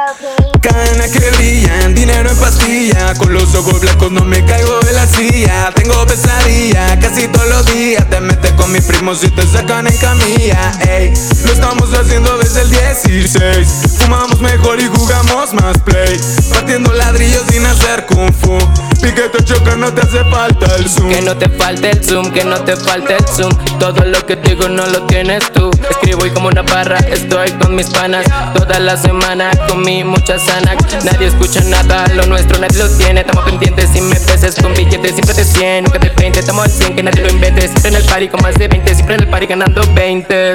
Cadenas que brillan, dinero en pastilla. Con los ojos blancos no me caigo de la silla. Tengo pesadilla casi todos los días. Te metes con mis primos y te sacan en camilla. Ey, lo estamos haciendo desde el 16. Fumamos mejor y jugamos más play. Partiendo ladrillos sin hacer kung fu. Piquete choca, no te hace falta el zoom. Que no te falte el zoom, que no te falte el zoom. Todo lo que digo no lo tienes tú. Escribo y como una barra estoy con mis panas. Toda la semana comí mucha sana. Nadie escucha nada, lo nuestro nadie lo tiene. Estamos pendientes si me peses con billetes. Siempre te 100, nunca te 20. Estamos al 100, que nadie lo invente. Siempre en el party con más de 20. Siempre en el party ganando 20.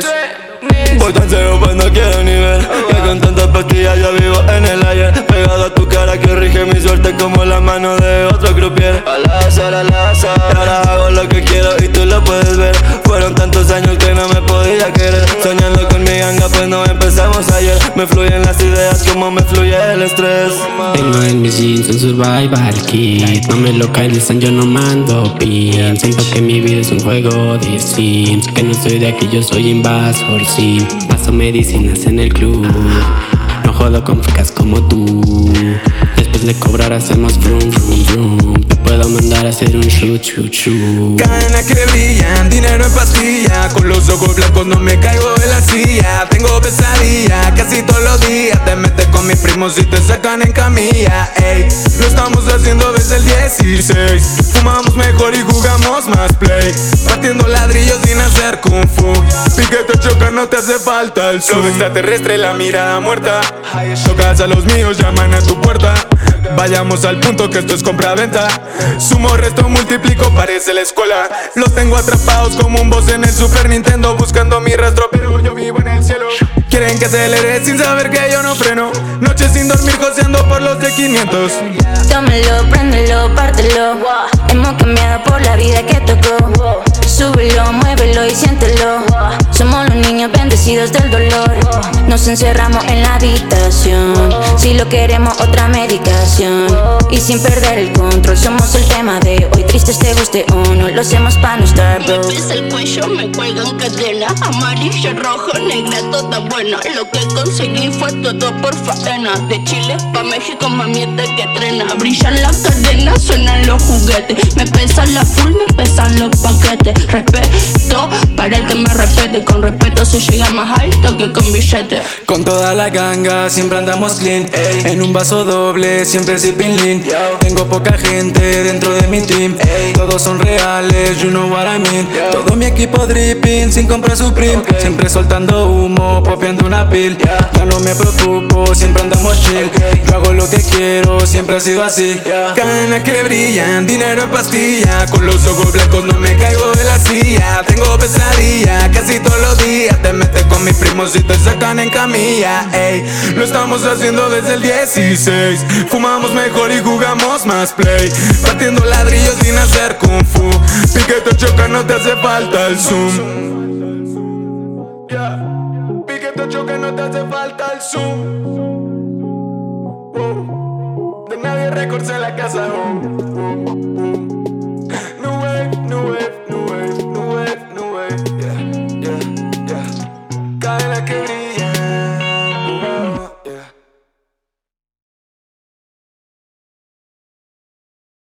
Voy tan ciego pues no quiero ni ver. Que con tantas pastillas yo vivo en el ayer. Pegado a tu cara que rige mi suerte como la mano de otro croupier. Al azar, ahora hago lo que quiero y tú lo puedes ver. Fueron tantos años que no me podía querer. Soñando con mi ganga pues no empezamos ayer. Me fluyen las ideas como me fluye el estrés. Tengo en mis jeans un survival kit. No me localizan, yo no mando pin. Siento que mi vida es un juego de Sims. Que no soy de aquí, yo soy invasor, sí. Paso medicinas en el club. No jodo con fricas como tú. Después de cobrar hacemos vroom, vroom, vroom. Te puedo mandar a hacer un shoot, shoot, shoot. Cadenas que brillan, dinero en pastilla. Con los ojos blancos no me caigo de la silla. Tengo pesadilla casi todos los días. Te metes con mis primos y te sacan en camilla. Ey, lo estamos haciendo desde el 16. Fumamos mejor y jugamos más play. Partiendo ladrillos sin hacer kung fu. Piquete choca, no te hace falta el zoom. Extraterrestre, la mirada muerta. Tocas a los míos, llaman a tu puerta. Vayamos al punto que esto es compra-venta. Sumo, resto, multiplico, parece la escuela. Los tengo atrapados como un boss en el Super Nintendo. Buscando mi rastro, pero yo vivo en el cielo. Quieren que acelere sin saber que yo no freno. Noches sin dormir, joseando por los de 500. Tómalo, préndelo, pártelo. Hemos cambiado por la vida que tocó. Súbelo, muévelo y siéntelo. Somos los niños bendecidos del dolor. Nos encerramos en la habitación. Si lo queremos, otra medicación. Y sin perder el control, somos el tema de hoy. Tristes te guste o no, lo hacemos pa' no estar broke. Me pesa el cuello, me cuelgan cadenas. Amarillo, rojo, negra, toda buena. Lo que conseguí fue todo por faena. De Chile pa' México, mamieta que trena. Brillan las cadenas, suenan los juguetes. Me pesan la full, me pesan los paquetes. Respeto para el que me respete. Con respeto se llega más alto que con billetes. Con toda la ganga siempre andamos clean. En un vaso doble siempre sipping lean. Tengo poca gente dentro de mi team. Todos son reales, you know what I mean. Todo mi equipo dripping sin comprar Supreme. Siempre soltando humo, popeando una pil. Ya no me preocupo, siempre andamos chill. Yo hago lo que quiero, siempre ha sido así. Cadenas que brillan, dinero en pastilla. Con los ojos blancos no me caigo de la silla. Tengo pesadilla casi todos los días. Te metes con mis primos y te sacan en camilla. Ey, lo estamos haciendo desde el 16. Fumamos mejor y jugamos más play. Partiendo ladrillos sin hacer kung fu. Piquete choca, no te hace falta el zoom. Piquete choca, no te hace falta el zoom. De nadie records en la casa. No way, no way, no way, no way, no way. Yeah, yeah, yeah. Cadena que